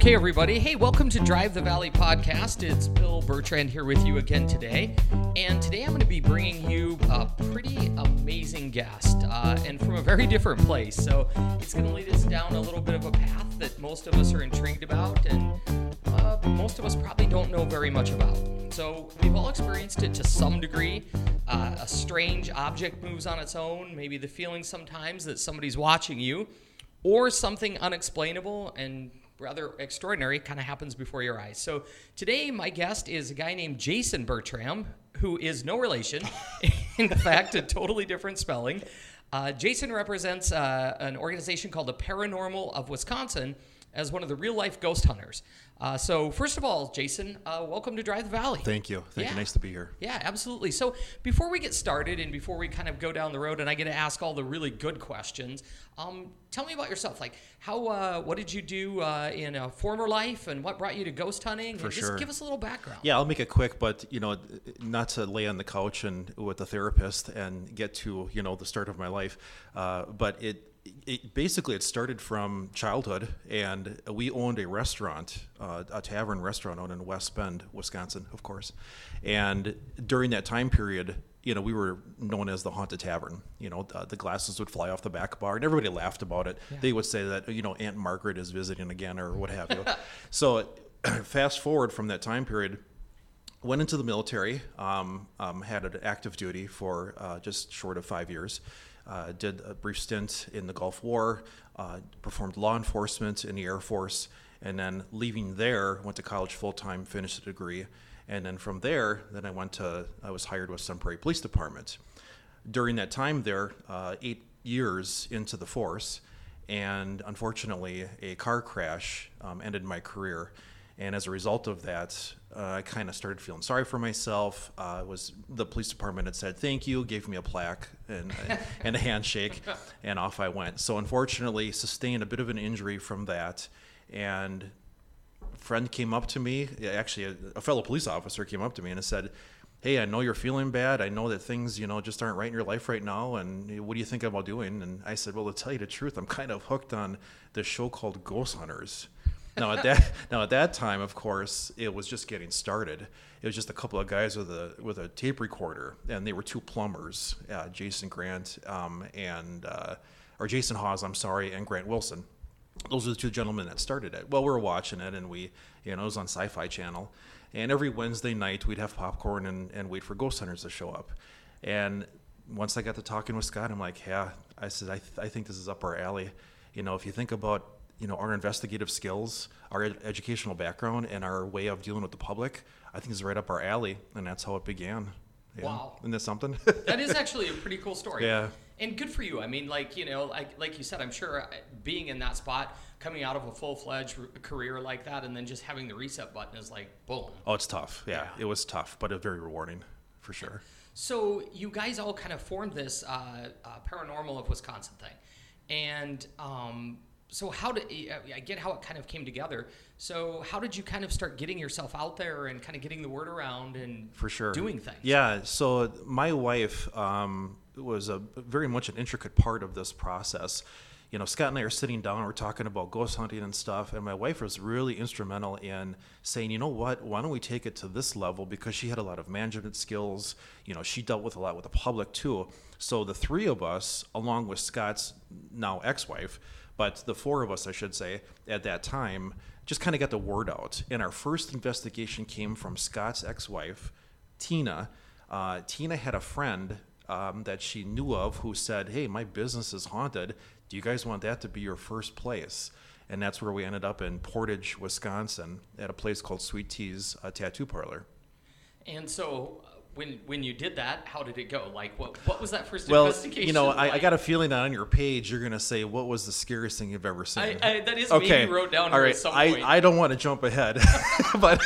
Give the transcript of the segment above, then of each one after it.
Okay, everybody. Hey, welcome to Drive the Valley podcast. It's Bill Bertrand here with you again today. And today I'm going to be bringing you a pretty amazing guest and from a very different place. So it's going to lead us down a little bit of a path that most of us are intrigued about and most of us probably don't know very much about. So we've all experienced it to some degree. A strange object moves on its own, maybe the feeling sometimes that somebody's watching you, or something unexplainable and rather extraordinary kind of happens before your eyes. So today my guest is a guy named Jason Bertram, who is no relation. In fact, a totally different spelling. Jason represents an organization called the Paranormal of Wisconsin as one of the real-life ghost hunters. So first of all, Jason, welcome to Drive the Valley. Thank you. Thank you. Nice to be here. Yeah, absolutely. So before we get started and before we kind of go down the road and I get to ask all the really good questions, tell me about yourself. Like, what did you do in a former life and what brought you to ghost hunting? For sure. Just give us a little background. Yeah, I'll make it quick, but, not to lay on the couch and with a therapist and get to, the start of my life. But it started from childhood, and we owned a restaurant, a tavern restaurant out in West Bend, Wisconsin, of course. And during that time period, we were known as the Haunted Tavern. The glasses would fly off the back bar, and everybody laughed about it. Yeah. They would say that, Aunt Margaret is visiting again or what have you. So fast forward from that time period, went into the military, had an active duty for just short of 5 years. Did a brief stint in the Gulf War, performed law enforcement in the Air Force, and then leaving there, went to college full-time, finished a degree. And then from there, I was hired with Sun Prairie Police Department. During that time there, 8 years into the force, and unfortunately, a car crash ended my career. And as a result of that, I kind of started feeling sorry for myself. The police department had said thank you, gave me a plaque and a handshake, and off I went. So unfortunately, sustained a bit of an injury from that, and a friend came up to me. Actually, a fellow police officer came up to me and said, "Hey, I know you're feeling bad. I know that things, just aren't right in your life right now. And what do you think about doing?" And I said, "Well, to tell you the truth, I'm kind of hooked on this show called Ghost Hunters." Now at that time, of course, it was just getting started. It was just a couple of guys with a tape recorder, and they were two plumbers, Jason Hawes, and Grant Wilson. Those were the two gentlemen that started it. Well, we were watching it, and it was on Sci-Fi Channel, and every Wednesday night we'd have popcorn and wait for Ghost Hunters to show up. And once I got to talking with Scott, I'm like, yeah, I said, I think this is up our alley. If you think about our investigative skills, our educational background, and our way of dealing with the public, I think is right up our alley, and that's how it began. Yeah. Wow. Isn't that something? That is actually a pretty cool story. Yeah. And good for you. I mean, like you said, I'm sure being in that spot, coming out of a full-fledged career like that, and then just having the reset button is like, boom. Oh, it's tough. Yeah. It was tough, but very rewarding, for sure. So you guys all kind of formed this Paranormal of Wisconsin thing. And so I get how it kind of came together. So how did you kind of start getting yourself out there and kind of getting the word around and for sure doing things? Yeah. So my wife was very much an intricate part of this process. Scott and I are sitting down, we're talking about ghost hunting and stuff, and my wife was really instrumental in saying, you know what, why don't we take it to this level, because she had a lot of management skills. She dealt with a lot with the public too. So the three of us, along with Scott's now ex-wife, but the four of us, I should say, at that time, just kind of got the word out. And our first investigation came from Scott's ex-wife, Tina. Tina had a friend that she knew of who said, "Hey, my business is haunted. Do you guys want that to be your first place?" And that's where we ended up in Portage, Wisconsin, at a place called Sweet Tea's Tattoo Parlor. And so when you did that, how did it go? Like, what was that first investigation? Like? I got a feeling that on your page you're going to say, what was the scariest thing you've ever seen? That is okay. me. You wrote down all right. at some point. I don't want to jump ahead, but...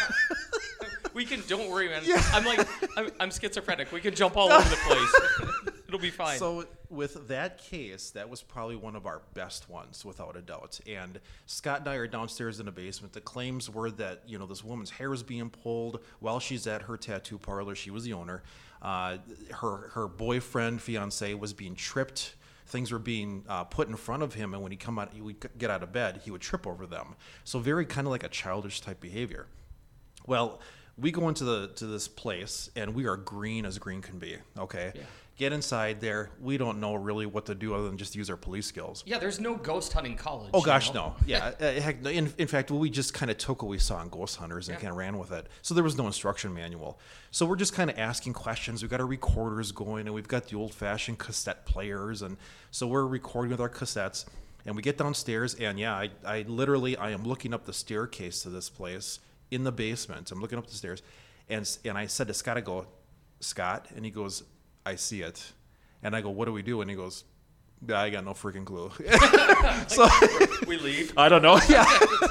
Don't worry, man. Yeah. I'm schizophrenic. We can jump all over the place. It'll be fine. So with that case, that was probably one of our best ones, without a doubt. And Scott and I are downstairs in the basement. The claims were that, this woman's hair was being pulled while she's at her tattoo parlor. She was the owner. Her boyfriend, fiance, was being tripped things were being put in front of him, and when he would get out of bed, he would trip over them. So very kind of like a childish type behavior. Well, we go into this place, and we are green as green can be. Okay, Yeah. Get inside there. We don't know really what to do other than just use our police skills. Yeah, there's no ghost hunting college. Oh gosh, you know? no. Yeah, heck, no. In fact, we just kind of took what we saw in Ghost Hunters and kind of ran with it. So there was no instruction manual. So we're just kind of asking questions. We've got our recorders going, and we've got the old-fashioned cassette players, and so we're recording with our cassettes. And we get downstairs, and yeah, I literally am looking up the staircase to this place in the basement. I'm looking up the stairs, and I said to Scott, I go, Scott, and he goes, I see it. And I go, what do we do? And he goes, I got no freaking clue. So we leave. I don't know. Yeah.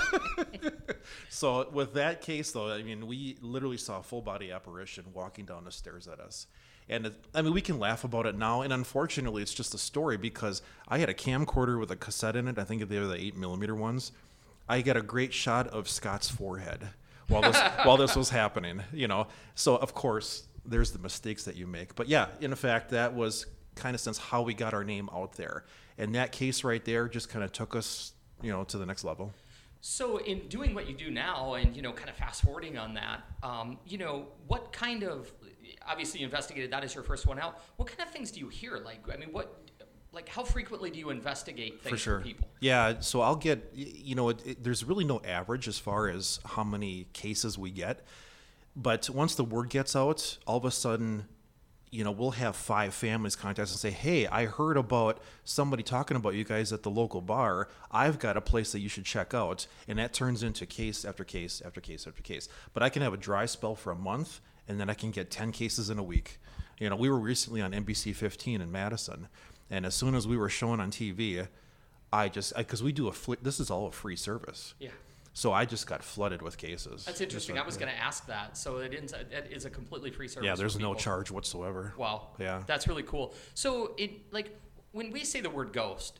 So with that case, though, I mean, we literally saw a full body apparition walking down the stairs at us. And I mean, we can laugh about it now. And unfortunately, it's just a story because I had a camcorder with a cassette in it. I think they were the 8mm ones. I got a great shot of Scott's forehead while this was happening, you know. So of course, there's the mistakes that you make. But yeah, in fact, that was kind of since how we got our name out there. And that case right there just kind of took us, you know, to the next level. So in doing what you do now and, you know, kind of fast forwarding on that, you know, what kind of, obviously you investigated that as your first one out. What kind of things do you hear? Like, I mean, how frequently do you investigate things for people? Yeah, so I'll get, you know, there's really no average as far as how many cases we get. But once the word gets out, all of a sudden, you know, we'll have 5 families contact us and say, hey, I heard about somebody talking about you guys at the local bar. I've got a place that you should check out. And that turns into case after case after case after case. But I can have a dry spell for a month, and then I can get 10 cases in a week. You know, we were recently on NBC 15 in Madison. And as soon as we were shown on TV, because we do this is all a free service. Yeah. So I just got flooded with cases. That's interesting. I was going to ask that. So it is a completely free service. Yeah, there's no charge whatsoever. Wow. Yeah. That's really cool. So when we say the word ghost,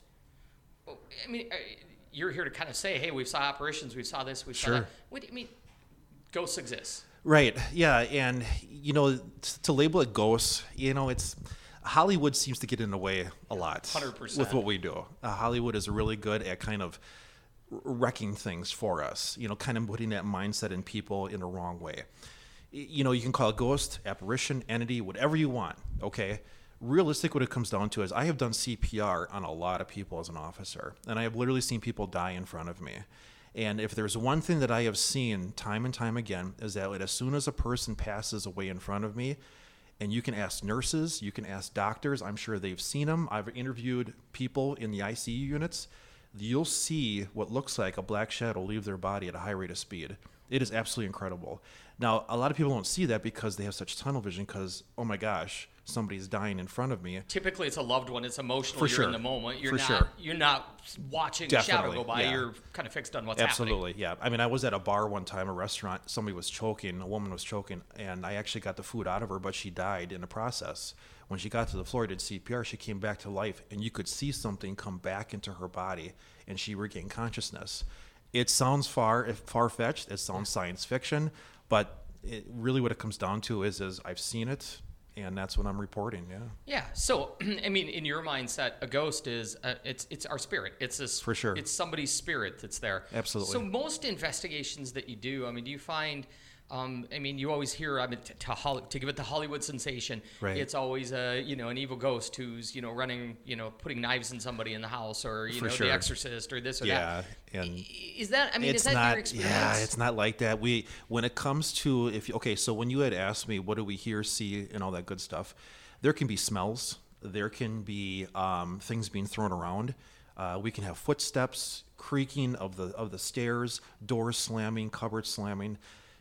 I mean, you're here to kind of say, hey, we saw apparitions, we saw this, we saw that. What do you mean? Ghosts exist. Right. Yeah. And, you know, to label it ghosts, you know, Hollywood seems to get in the way a lot 100%. With what we do. Hollywood is really good at kind of wrecking things for us, you know, kind of putting that mindset in people in a wrong way. You know, you can call it ghost, apparition, entity, whatever you want, okay? Realistic, what it comes down to is I have done CPR on a lot of people as an officer, and I have literally seen people die in front of me. And if there's one thing that I have seen time and time again is that as soon as a person passes away in front of me, and you can ask nurses, you can ask doctors, I'm sure they've seen them. I've interviewed people in the ICU units. You'll see what looks like a black shadow leave their body at a high rate of speed. It is absolutely incredible. Now, a lot of people don't see that because they have such tunnel vision because, oh my gosh, somebody's dying in front of me. Typically, it's a loved one. It's emotional. For you're sure. in the moment. You're not watching Definitely. a shadow go by. Yeah. You're kind of fixed on what's Absolutely, yeah. I mean, I was at a bar one time, a restaurant. Somebody was choking. A woman was choking, and I actually got the food out of her, but she died in the process. When she got to the floor, did CPR, she came back to life, and you could see something come back into her body, and she regained consciousness. It sounds far-fetched. It sounds science fiction, but really what it comes down to is I've seen it, and that's what I'm reporting. Yeah. Yeah. So, I mean, in your mindset, a ghost is it's our spirit. It's this. For sure. It's somebody's spirit that's there. Absolutely. So, most investigations that you do, I mean, do you find? I mean, you always hear, I mean, to give it the Hollywood sensation, right. It's always an evil ghost who's, running, putting knives in somebody in the house, or, For sure. The Exorcist, or this or yeah, that. And is that your experience? Yeah, it's not like that. When it comes to, so when you had asked me, what do we hear, see, and all that good stuff, there can be smells. There can be things being thrown around. We can have footsteps, creaking of the stairs, doors slamming, cupboards slamming.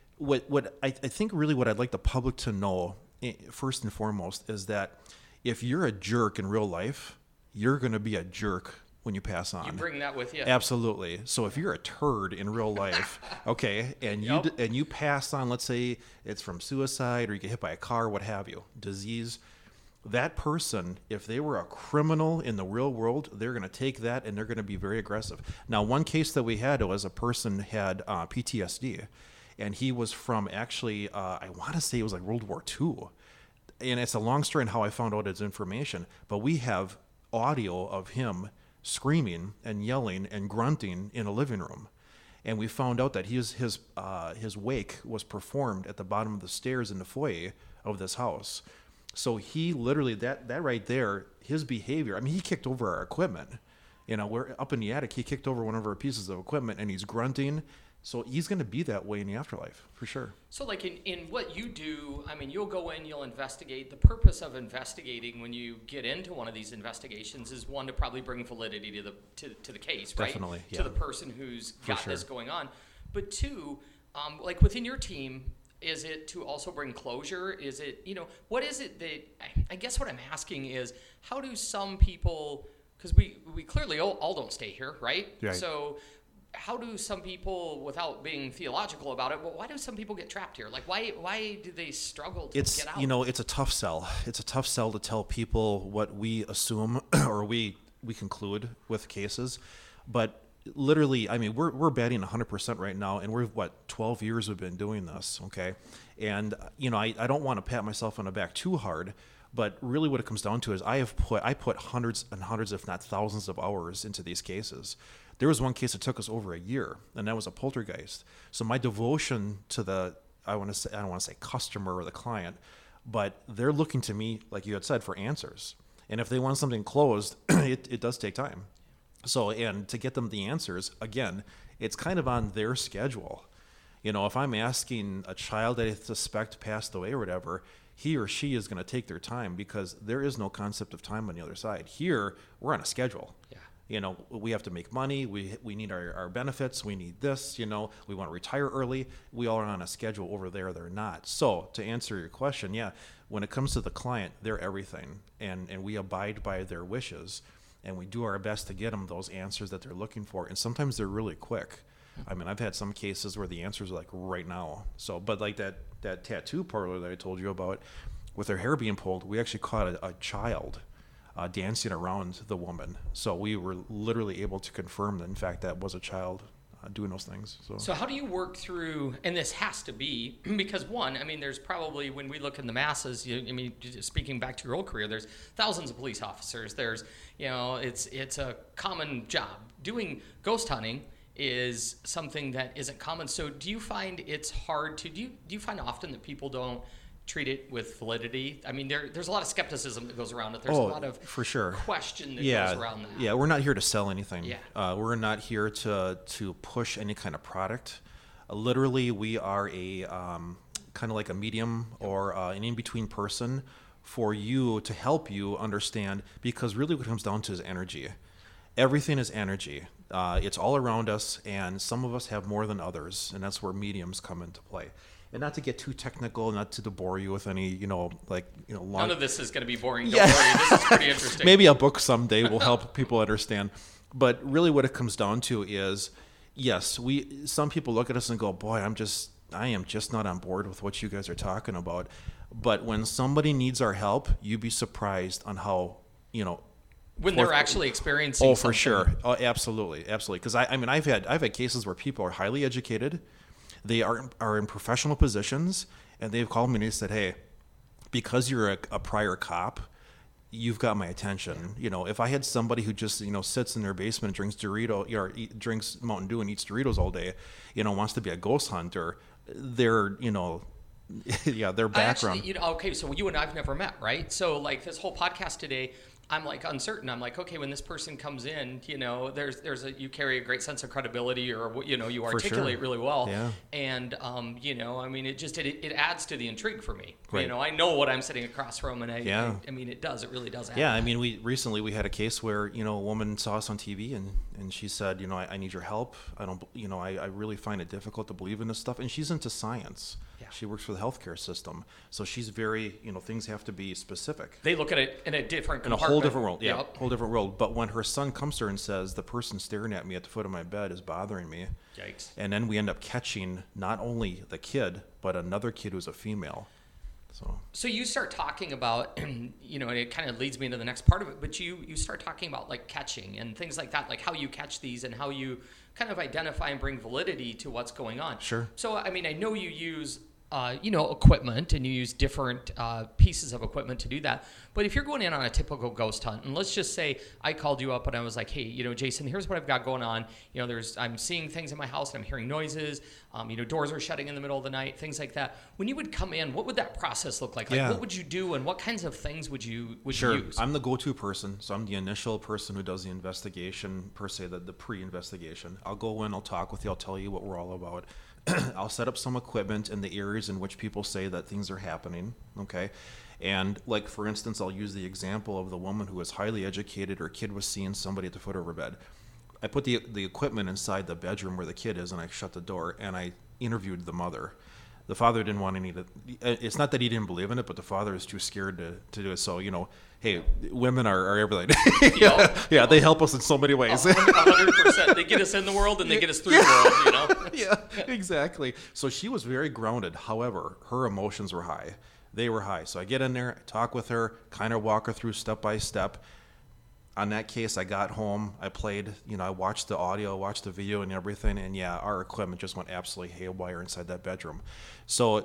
What I think really what I'd like the public to know, first and foremost, is that if you're a jerk in real life, you're going to be a jerk when you pass on. You bring that with you. Absolutely. So if you're a turd in real life, okay, and you pass on, let's say it's from suicide or you get hit by a car, what have you, disease, that person, if they were a criminal in the real world, they're going to take that and they're going to be very aggressive. Now, one case that we had was a person had PTSD. And he was from actually, I want to say it was like World War II. And it's a long story on how I found out his information. But we have audio of him screaming and yelling and grunting in a living room. And we found out that his wake was performed at the bottom of the stairs in the foyer of this house. So he literally, that right there, his behavior, I mean, he kicked over our equipment. You know, we're up in the attic, he kicked over one of our pieces of equipment, and he's grunting. So he's going to be that way in the afterlife, for sure. So like in what you do, I mean, you'll go in, you'll investigate. The purpose of investigating when you get into one of these investigations is, one, to probably bring validity to the case, right? Definitely, yeah. To the person who's got sure. this going on. But two, like within your team, is it to also bring closure? Is it, you know, what is it that, I guess what I'm asking is, how do some people, because we clearly all don't stay here, right? Right. So how do some people, without being theological about it, but why do some people get trapped here? Like, why do they struggle to get out? You know, it's a tough sell. It's a tough sell to tell people what we assume or we conclude with cases. But literally, I mean, we're batting 100% right now, and we're 12 years we've been doing this, okay? And you know, I don't want to pat myself on the back too hard, but really what it comes down to is I put hundreds and hundreds, if not thousands, of hours into these cases. There was one case that took us over a year, and that was a poltergeist. So my devotion to I don't want to say customer or the client, but they're looking to me, like you had said, for answers. And if they want something closed, it does take time. So, and to get them the answers, again, it's kind of on their schedule. You know, if I'm asking a child that I suspect passed away or whatever, he or she is going to take their time, because there is no concept of time on the other side. Here, we're on a schedule. Yeah. You know, we have to make money. We need our benefits. We need this, you know, we want to retire early. We all are on a schedule. Over there, they're not. So to answer your question, yeah, when it comes to the client, they're everything. And we abide by their wishes, and we do our best to get them those answers that they're looking for. And sometimes they're really quick. I mean, I've had some cases where the answers are like right now. So, but like that tattoo parlor that I told you about, with their hair being pulled, we actually caught a child dancing around the woman. So we were literally able to confirm that, in fact, that was a child doing those things. So how do you work through, and this has to be, because one, I mean, there's probably, when we look in the masses, I mean, speaking back to your old career, there's thousands of police officers. There's, you know, it's a common job. Doing ghost hunting is something that isn't common. So do you find it's hard to, do you find often that people don't treat it with validity? I mean, there's a lot of skepticism that goes around it. There's a lot of for sure question that goes around that. Yeah, we're not here to sell anything. Yeah. We're not here to push any kind of product. Literally, we are a kind of like a medium or an in-between person for you, to help you understand, because really what it comes down to is energy. Everything is energy. It's all around us, and some of us have more than others, and that's where mediums come into play. And not to get too technical, not to bore you with any, long... None of this is going to be boring. Don't worry. This is pretty interesting. Maybe a book someday will help people understand. But really what it comes down to is, yes, some people look at us and go, boy, I am just not on board with what you guys are talking about. But when somebody needs our help, you'd be surprised on how, when they're actually experiencing something. For sure. Oh, absolutely. Because I've had cases where people are highly educated. They are in professional positions, and they've called me and they said, hey, because you're a prior cop, you've got my attention. If I had somebody who just, sits in their basement and drinks drinks Mountain Dew and eats Doritos all day, wants to be a ghost hunter, their background. Actually, okay, so you and I've never met, right? So like this whole podcast today, I'm like uncertain. I'm like, okay, when this person comes in, you carry a great sense of credibility, or you articulate really well. Yeah. And it adds to the intrigue for me. Right. I know what I'm sitting across from, and it really does add. Yeah, we recently had a case where, a woman saw us on TV and she said, I need your help. I really find it difficult to believe in this stuff. And she's into science. Yeah. She works for the healthcare system. So she's very, things have to be specific. They look at it in a different compartment. In a whole different world. Yeah, yep. Whole different world. But when her son comes to her and says, the person staring at me at the foot of my bed is bothering me. Yikes. And then we end up catching not only the kid, but another kid who's a female. So you start talking about, and it kind of leads me into the next part of it, but you start talking about like catching and things like that, like how you catch these and how you kind of identify and bring validity to what's going on. Sure. So, I know you use equipment, and you use different pieces of equipment to do that. But if you're going in on a typical ghost hunt, and let's just say I called you up and I was like, hey, Jason, here's what I've got going on. I'm seeing things in my house and I'm hearing noises. Doors are shutting in the middle of the night, things like that. When you would come in, what would that process look like? Like, what would you do, and what kinds of things would you use? I'm the go-to person, so I'm the initial person who does the investigation, per se, the pre-investigation. I'll go in, I'll talk with you, I'll tell you what we're all about. I'll set up some equipment in the areas in which people say that things are happening, okay? And like, for instance, I'll use the example of the woman who was highly educated. Her kid was seeing somebody at the foot of her bed. I put the equipment inside the bedroom where the kid is, and I shut the door, and I interviewed the mother. The father didn't want any to, it's not that he didn't believe in it, but the father is too scared to do it. So, hey, women are everything. Yeah, they help us in so many ways. 100%. They get us in the world, and they get us through the world, Yeah, exactly. So she was very grounded. However, her emotions were high. They were high. So I get in there, I talk with her, kind of walk her through step by step. On that case, I got home, I played, I watched the audio, watched the video and everything, and yeah, our equipment just went absolutely haywire inside that bedroom. So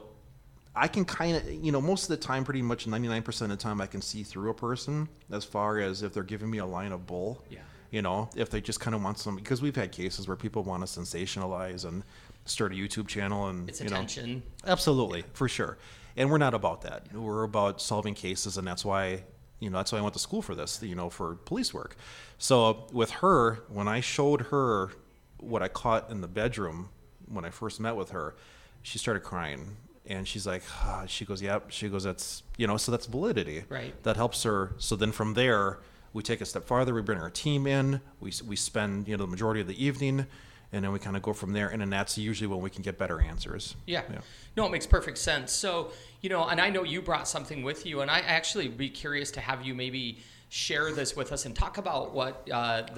I can kind of, most of the time, pretty much 99% of the time, I can see through a person as far as if they're giving me a line of bull. Yeah. If they just kind of want some, because we've had cases where people want to sensationalize and start a YouTube channel and, it's attention. Absolutely, for sure. And we're not about that. We're about solving cases, and that's why I went to school for this, for police work. So with her, when I showed her what I caught in the bedroom when I first met with her, she started crying. And she's like, she goes, yep. She goes, that's, so that's validity. Right. That helps her. So then from there, we take a step farther. We bring our team in. We spend, the majority of the evening. And then we kind of go from there. And then that's usually when we can get better answers. Yeah. No, it makes perfect sense. So, and I know you brought something with you. And I actually be curious to have you maybe share this with us and talk about what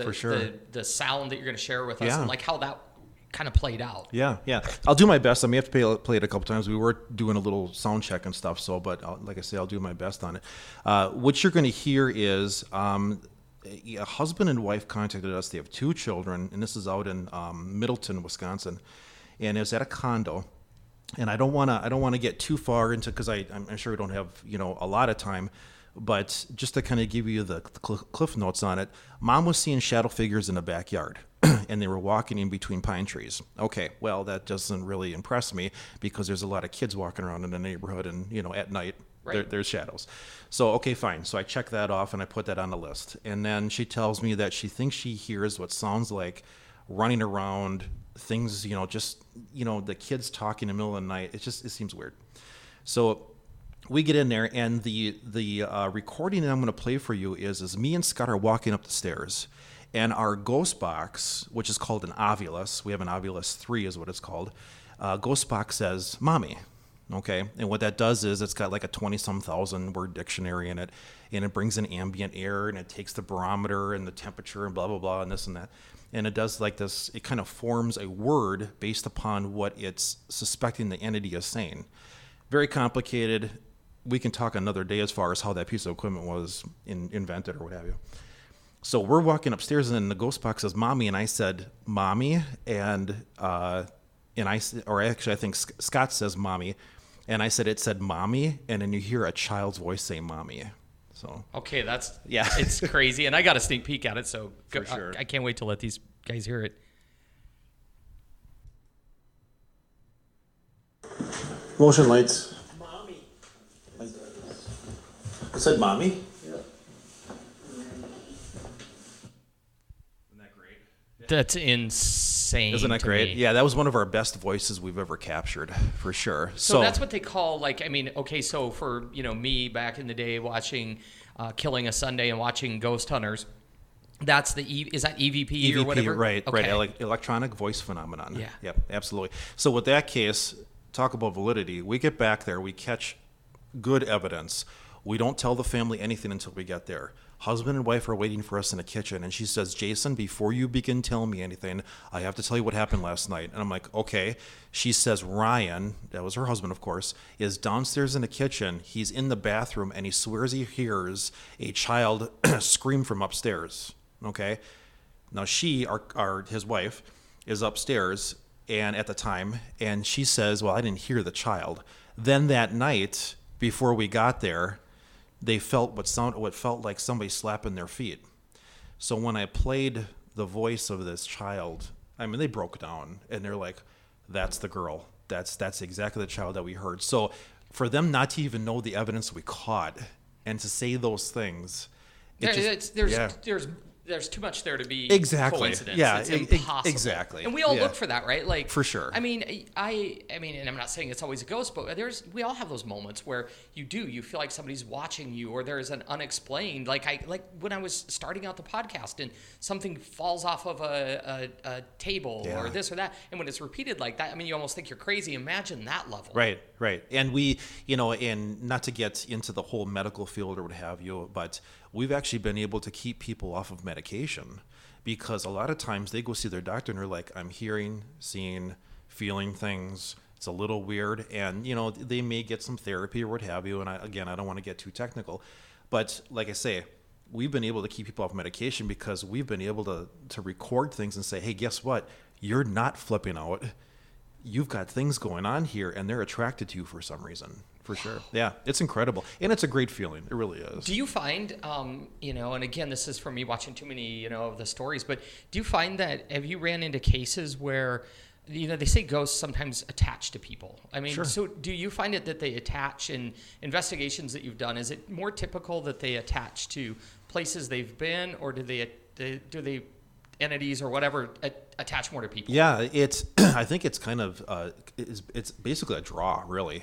the sound that you're going to share with us and like how that kind of played out. Yeah. I'll do my best. I may have to play it a couple times. We were doing a little sound check and stuff. So, but like I say, I'll do my best on it. What you're going to hear is a husband and wife contacted us. They have 2 children, and this is out in Middleton, Wisconsin, and it was at a condo. And I don't want to get too far into, because I'm sure we don't have a lot of time, but just to kind of give you the cliff notes on it, Mom was seeing shadow figures in the backyard, and they were walking in between pine trees. Okay, well, that doesn't really impress me because there's a lot of kids walking around in the neighborhood, and at night. Right. There's shadows. So, okay, fine. So I check that off and I put that on the list. And then she tells me that she thinks she hears what sounds like running around, things, just, the kids talking in the middle of the night. It seems weird. So we get in there, and the recording that I'm going to play for you is me and Scott are walking up the stairs. And our ghost box, which is called an Ovilus, we have an Ovilus 3 is what it's called, ghost box says, Mommy. Okay, and what that does is it's got like a 20-some thousand word dictionary in it, and it brings in ambient air, and it takes the barometer and the temperature and blah, blah, blah, and this and that. And it does like this, it kind of forms a word based upon what it's suspecting the entity is saying. Very complicated. We can talk another day as far as how that piece of equipment was invented or what have you. So we're walking upstairs, and then the ghost box says, Mommy, and I said, Mommy, and I think Scott says, Mommy. And I said, it said mommy, and then you hear a child's voice say mommy. So okay, it's crazy, and I got a sneak peek at it, so for sure. I can't wait to let these guys hear it. Motion lights. Mommy. I said mommy? Yeah. Isn't that great? That's insane. Isn't that great? Yeah, that was one of our best voices we've ever captured, for sure. So that's what they call, so for, me back in the day watching Killing a Sunday and watching Ghost Hunters, that's is that EVP or whatever? Right, okay. Right. Electronic voice phenomenon. Yeah. Yep, absolutely. So with that case, talk about validity. We get back there, we catch good evidence. We don't tell the family anything until we get there. Husband and wife are waiting for us in the kitchen, and she says, Jason, before you begin telling me anything, I have to tell you what happened last night. And I'm like, okay. She says, Ryan, that was her husband, of course, is downstairs in the kitchen. He's in the bathroom, and he swears he hears a child scream from upstairs. Okay? Now she, his wife, is upstairs, and at the time, and she says, well, I didn't hear the child. Then that night, before we got there, they felt what felt like somebody slapping their feet. So when I played the voice of this child, I mean, they broke down, and they're like, that's the girl. That's exactly the child that we heard. So for them not to even know the evidence we caught and to say those things, there's too much there to be exactly. Coincidence. Yeah, it's impossible. Exactly. And we all look for that, right? Like for sure. I mean, and I'm not saying it's always a ghost, but we all have those moments where you feel like somebody's watching you, or there's an unexplained, like when I was starting out the podcast and something falls off of a table or this or that, and when it's repeated like that, I mean, you almost think you're crazy. Imagine that level. Right. And we, and not to get into the whole medical field or what have you, but we've actually been able to keep people off of medication, because a lot of times they go see their doctor and they're like, I'm hearing, seeing, feeling things. It's a little weird. And, they may get some therapy or what have you. And I don't want to get too technical, but like I say, we've been able to keep people off medication because we've been able to record things and say, hey, guess what? You're not flipping out. You've got things going on here, and they're attracted to you for some reason. For sure. Yeah, it's incredible. And it's a great feeling. It really is. Do you find, and again, this is from me watching too many, of the stories, but do you find that, have you ran into cases where, they say ghosts sometimes attach to people? I mean, sure. So do you find it that they attach in investigations that you've done? Is it more typical that they attach to places they've been, or do they entities or whatever attach more to people? Yeah, I think it's kind of, it's basically a draw, really.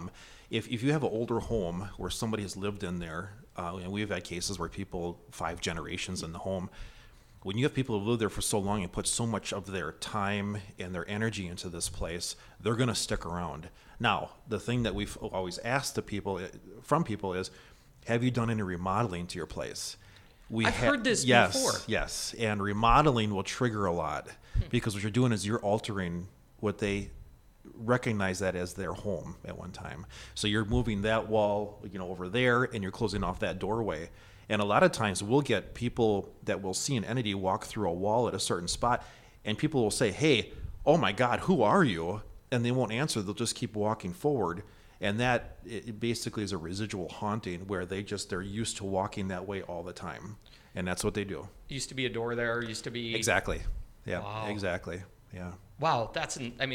If you have an older home where somebody has lived in there, and we've had cases where 5 generations in the home, when you have people who live there for so long and put so much of their time and their energy into this place, they're going to stick around. Now, the thing that we've always asked from people is, have you done any remodeling to your place? I've heard this before. Yes, and remodeling will trigger a lot, because what you're doing is you're altering what they recognize that as their home at one time. So you're moving that wall, over there, and you're closing off that doorway. And a lot of times we'll get people that will see an entity walk through a wall at a certain spot, and people will say, hey, oh my God, who are you? And they won't answer. They'll just keep walking forward. And that it basically is a residual haunting where they're used to walking that way all the time. And that's what they do. Used to be a door there, used to be... Exactly. Yeah, wow. Exactly. Yeah. Wow, that's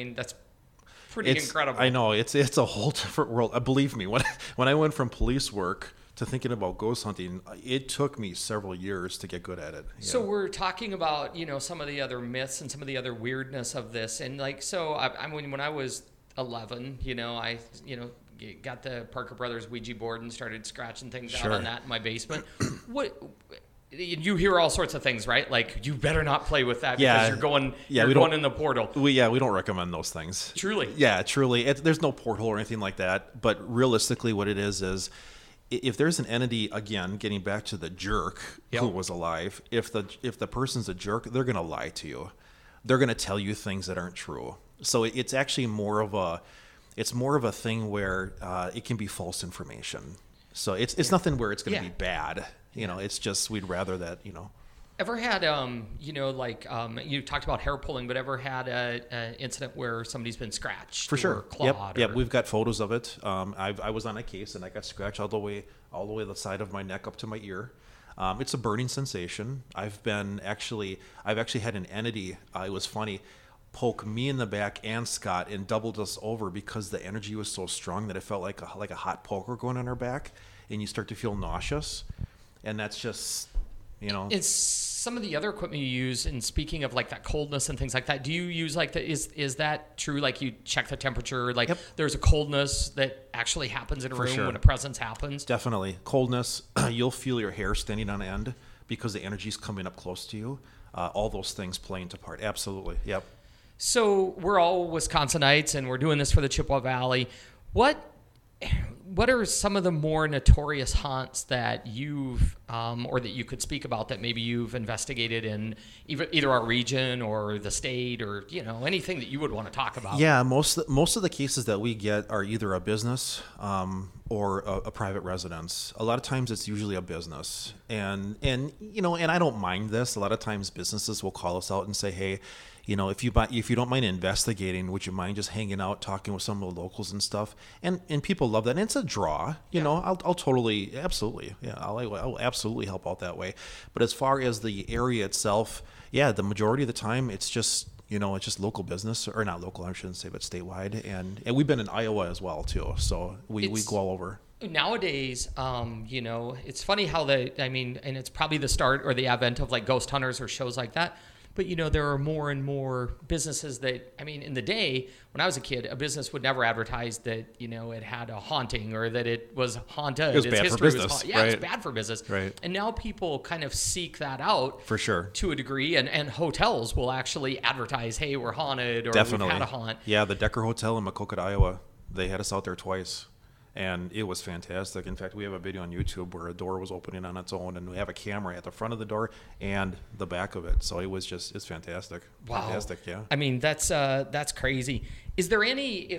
pretty incredible. I know, it's a whole different world. Believe me, when I went from police work to thinking about ghost hunting, it took me several years to get good at it. Yeah. So we're talking about, some of the other myths and some of the other weirdness of this. And when I was 11, I got the Parker Brothers Ouija board and started scratching things out on that in my basement. You hear all sorts of things, right? Like, you better not play with that because you're going in the portal. We don't recommend those things. Truly. Yeah, truly. There's no portal or anything like that. But realistically, what it is if there's an entity, again, getting back to the jerk who was alive, if the person's a jerk, they're going to lie to you. They're going to tell you things that aren't true. So it's actually more of a thing where it can be false information. So it's nothing where it's going to be bad. It's just we'd rather that. Ever had you talked about hair pulling, but ever had an incident where somebody's been scratched? For sure. Or clawed? Yep. We've got photos of it. I was on a case and I got scratched all the way the side of my neck up to my ear. It's a burning sensation. I've actually had an entity. It was funny. Poke me in the back and Scott and doubled us over because the energy was so strong that it felt like a hot poker going on our back, and you start to feel nauseous, and that's just It's some of the other equipment you use, and speaking of like that coldness and things like that, do you use is that true? Like you check the temperature, there's a coldness that actually happens in a room when a presence happens? Definitely. Coldness, you'll feel your hair standing on end because the energy's coming up close to you. All those things play into part. Absolutely. Yep. So we're all Wisconsinites, and we're doing this for the Chippewa Valley. What what are some of the more notorious haunts that you've or that you could speak about that maybe you've investigated in either our region or the state, or anything that you would want to talk about? Yeah, most of the cases that we get are either a business or a private residence. A lot of times it's usually a business, and I don't mind this. A lot of times businesses will call us out and say, hey, if you don't mind investigating, would you mind just hanging out, talking with some of the locals and stuff? And people love that, and it's a draw. I'll totally, absolutely, I'll absolutely help out that way. But as far as the area itself, the majority of the time it's just it's just local business, or not local, I shouldn't say, but statewide, and we've been in Iowa as well too. So we go all over. Nowadays, it's funny how and it's probably the start or the advent of like ghost hunters or shows like that. But, there are more and more businesses that, in the day, when I was a kid, a business would never advertise that, it had a haunting or that it was haunted. It was bad for business. It's bad for business. Right. And now people kind of seek that out. For sure. To a degree. And hotels will actually advertise, hey, we're haunted, or Definitely. We've had a haunt. Yeah, the Decker Hotel in Maquoketa, Iowa, they had us out there twice. And it was fantastic. In fact, we have a video on YouTube where a door was opening on its own, and we have a camera at the front of the door and the back of it. So it's fantastic. Wow. Fantastic, yeah. That's crazy. Is there any,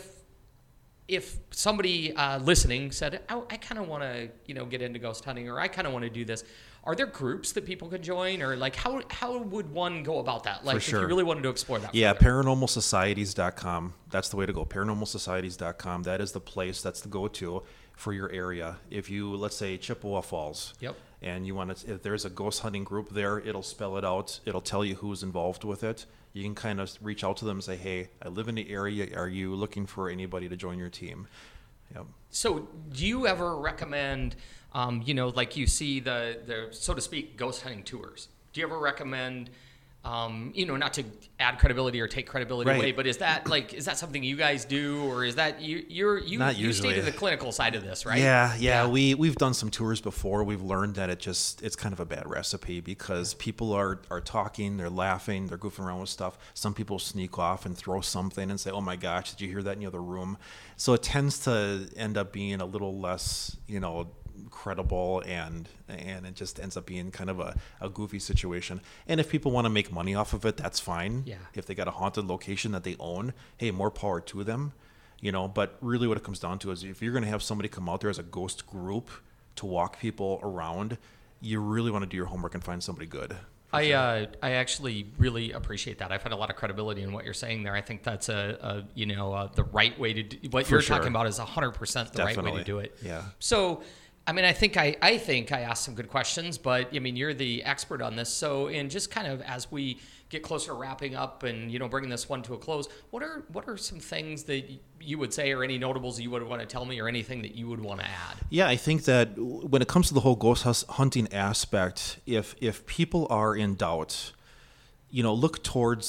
if somebody listening said, I kind of want to, get into ghost hunting, or I kind of want to do this, are there groups that people can join, or like how would one go about that? Like, For sure. If you really wanted to explore that. Yeah, paranormalsocieties.com. That's the way to go. Paranormalsocieties.com. That is the place. That's the go-to for your area. If you, let's say, Chippewa Falls. Yep. And you want to, if there's a ghost hunting group there, it'll spell it out. It'll tell you who's involved with it. You can kind of reach out to them and say, hey, I live in the area. Are you looking for anybody to join your team? Yep. So do you ever recommend, like you see the, so to speak, ghost hunting tours? Do you ever recommend, not to add credibility or take credibility away, but is that something you guys do, or is that you stay to the clinical side of this, right? Yeah. We've done some tours before. We've learned that it's kind of a bad recipe, because people are talking, they're laughing, they're goofing around with stuff. Some people sneak off and throw something and say, oh my gosh, did you hear that in the other room? So it tends to end up being a little less, credible, and it just ends up being kind of a goofy situation. And if people want to make money off of it, that's fine. Yeah. If they got a haunted location that they own, hey, more power to them. But really what it comes down to is, if you're going to have somebody come out there as a ghost group to walk people around, you really want to do your homework and find somebody good. I actually really appreciate that. I've had a lot of credibility in what you're saying there. I think that's the right way to do what you're talking about is 100% the right way to do it. Yeah. So, I think I asked some good questions, but you're the expert on this. So, and just kind of as we get closer to wrapping up and bringing this one to a close, what are some things that you would say, or any notables you would want to tell me, or anything that you would want to add? Yeah, I think that when it comes to the whole ghost hunting aspect, if people are in doubt, look towards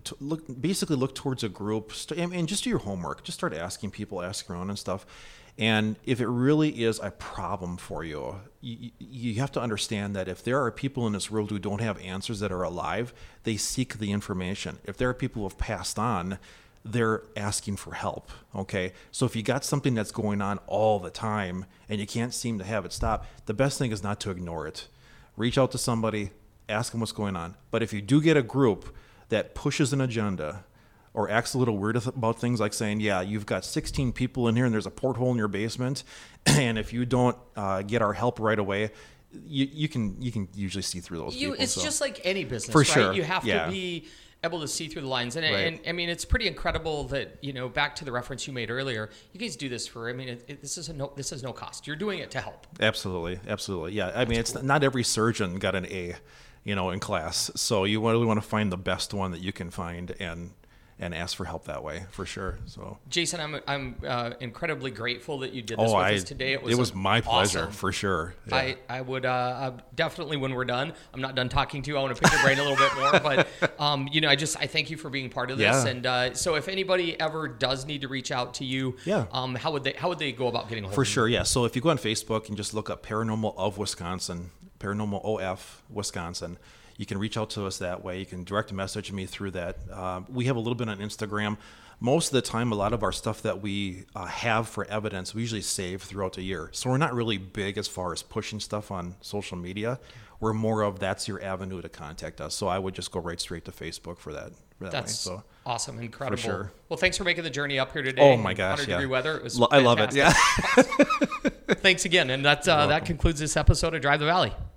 a group, and just do your homework. Just start asking around and stuff. And if it really is a problem for you, you have to understand that if there are people in this world who don't have answers that are alive, they seek the information. If there are people who have passed on, they're asking for help, okay? So if you got something that's going on all the time and you can't seem to have it stop, the best thing is not to ignore it. Reach out to somebody, ask them what's going on. But if you do get a group that pushes an agenda or acts a little weird about things, like saying, yeah, you've got 16 people in here and there's a porthole in your basement, and if you don't get our help right away, you can usually see through those people. It's just like any business, for right? Sure. You have to be able to see through the lines. And, right. and it's pretty incredible that, back to the reference you made earlier, you guys do this for, this is no cost. You're doing it to help. Absolutely. Yeah. It's cool. Not every surgeon got an A, in class. So you really want to find the best one that you can find and ask for help that way, for sure. So, Jason, I'm incredibly grateful that you did this with us today. It was my pleasure, awesome. For sure. Yeah. I would definitely, when we're done, I'm not done talking to you. I want to pick your brain a little bit more, but I thank you for being part of this. Yeah. And so, if anybody ever does need to reach out to you, how would they go about getting a hold of you? For sure, yeah. So if you go on Facebook and just look up Paranormal of Wisconsin, Paranormal OF Wisconsin, you can reach out to us that way. You can direct message me through that. We have a little bit on Instagram, most of the time, a lot of our stuff that we have for evidence, we usually save throughout the year. So we're not really big as far as pushing stuff on social media. We're more of that's your avenue to contact us. So I would just go right straight to Facebook for that. That's way. So awesome, incredible. For sure. Well, thanks for making the journey up here today. Oh my gosh, 100-degree weather. It was I love it. Yeah. Thanks again, and that concludes this episode of Drive the Valley.